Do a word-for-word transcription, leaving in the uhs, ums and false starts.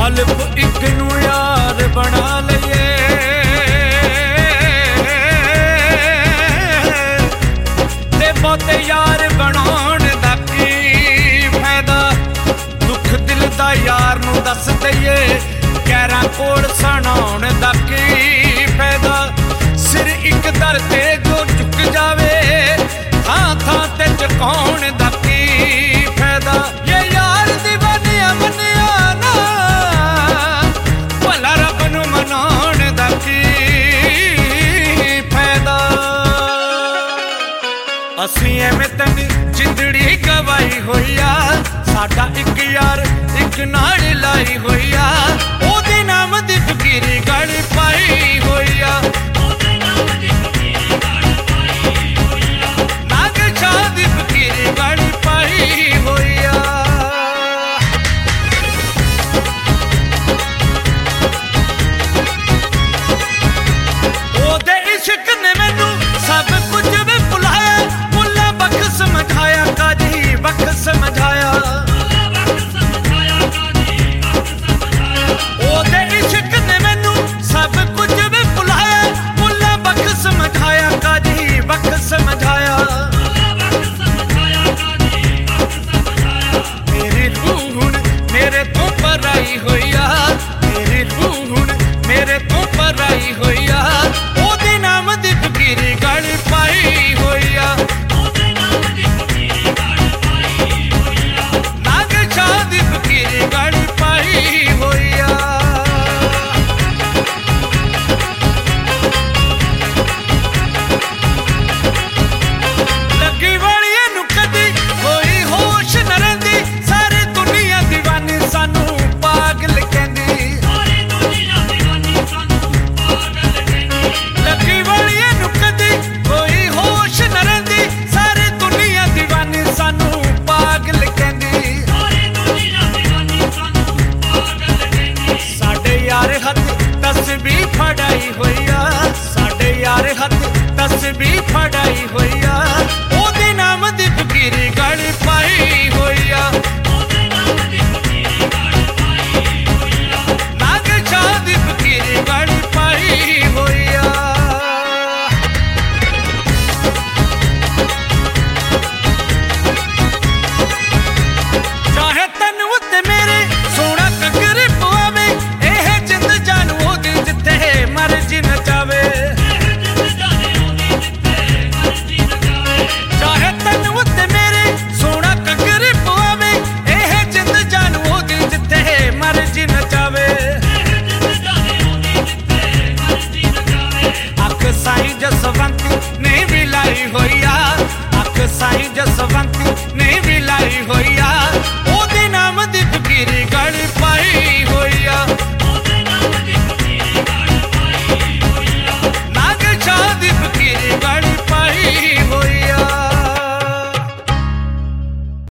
ਅਲਫ ਇੱਕ ਨੂੰ ਯਾਰ ਬਣਾ ਲਈਏ ਤੇ ਬਹੁਤੇ ਯਾਰ ਬਣਾਉਣ ਦਾ ਕੀ ਫਾਇਦਾ। ਦੁੱਖ ਦਿਲ ਦਾ ਯਾਰ ਨੂੰ ਦੱਸ ਦਈਏ, ਗੈਰਾਂ ਕੋਲ ਸੁਣਾਉਣ ਦਾ ਕੀ ਫਾਇਦਾ। ਸਿਰ ਇੱਕ ਦਰ ਤੇ ਜੋ ਝੁਕ ਜਾਵੇ, ਥਾਂ ਥਾਂ ਤੇ ਝੁਕਾਉਣ ਦਾ ਕੀ ਫਾਇਦਾ। ਇਹ ਯਾਰ ਦੀਵਾਨੀਆਂ ਮੰਨਿਆ ਨਾ, ਭਲਾ ਰੱਬ ਨੂੰ ਮਨਾਉਣ ਦਾ ਕੀ ਫਾਇਦਾ। ਅਸੀਂ ਐਵੇਂ ਤੈਨੂੰ ਜਿੰਦੜੀ ਗਵਾਈ ਹੋਈ ਆ, ਸਾਡਾ ਇੱਕ ਯਾਰ ਇੱਕ ਨਾਲ ਲਾਈ ਹੋਈ ਆ।